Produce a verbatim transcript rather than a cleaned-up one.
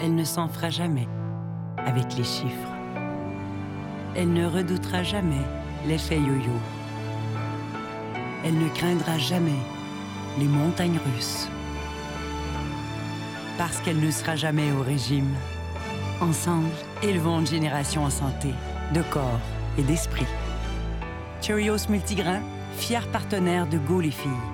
Elle ne s'en fera jamais avec les chiffres. Elle ne redoutera jamais l'effet yo-yo. Elle ne craindra jamais les montagnes russes. Parce qu'elle ne sera jamais au régime. Ensemble, élevons une génération en santé, de corps et d'esprit. Cheerios Multigrain, fier partenaire de Go les filles.